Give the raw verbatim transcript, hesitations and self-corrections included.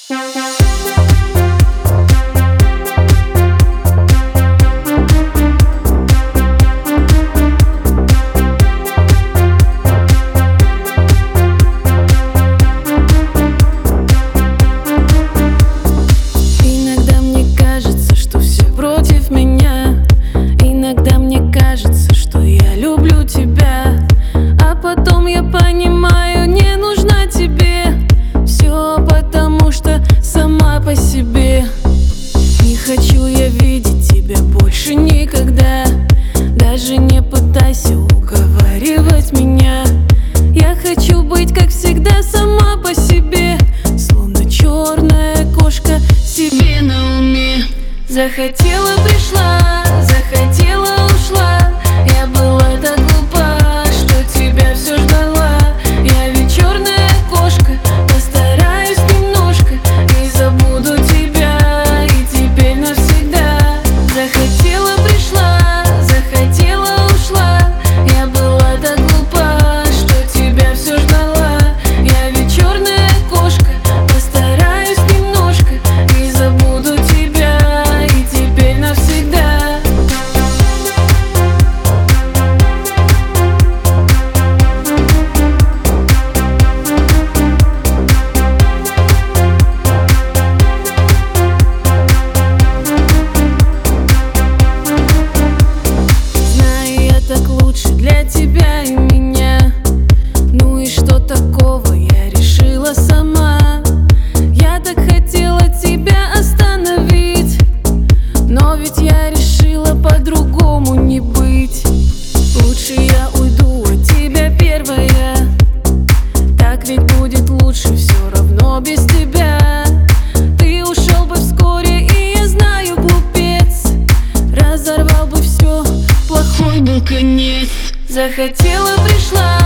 Иногда мне кажется, что все против меня. Иногда мне кажется, что я люблю тебя, а потом я понимаю, не нужна тебе. Все потому, что сама по себе. Не хочу я видеть тебя больше никогда. Даже не пытайся уговаривать меня. Я хочу быть, как всегда, сама по себе, словно черная кошка себе на уме. Захотела — пришла, захотела — ушла. Я была так глупа, что тебя все ждала. Я ведь черная кошка, постараюсь немножко и забуду тебя, и теперь навсегда. Захотела — пришла, захотела — ушла. Я была так глупа, что тебя все ждала. Я ведь черная кошка, постараюсь немножко и забуду тебя, и теперь навсегда. Знаю, я так лучше для тебя и меня. Ну и что такого, я решила сама. Я так хотела тебя остановить, но ведь я решила по-другому не быть. Лучше я уйду от тебя первая, так ведь будет лучше, все равно без тебя. Ты ушел бы вскоре, и я знаю, глупец, разорвал бы все, плохой был конец. Захотела — пришла,